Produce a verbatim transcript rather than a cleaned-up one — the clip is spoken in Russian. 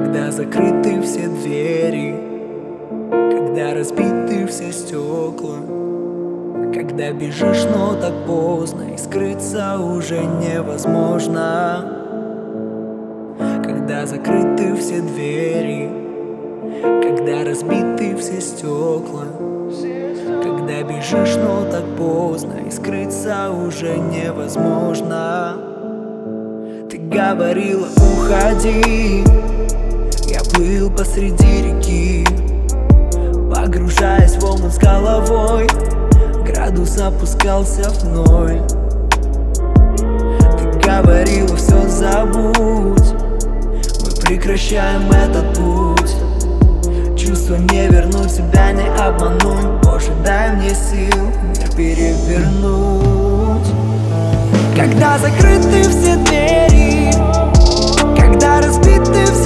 Когда закрыты все двери, когда разбиты все стекла, когда бежишь, но так поздно, и скрыться уже невозможно. Когда закрыты все двери, когда разбиты все стекла, когда бежишь, но так поздно, и скрыться уже невозможно. Ты говорила, уходи, я плыл посреди реки, погружаясь в омут с головой, градус опускался в ноль. Ты говорила, все забудь, мы прекращаем этот путь. Чувство не вернуть, себя не обмануть. Боже, дай мне сил мир перевернуть. Когда закрыты все двери, когда разбиты все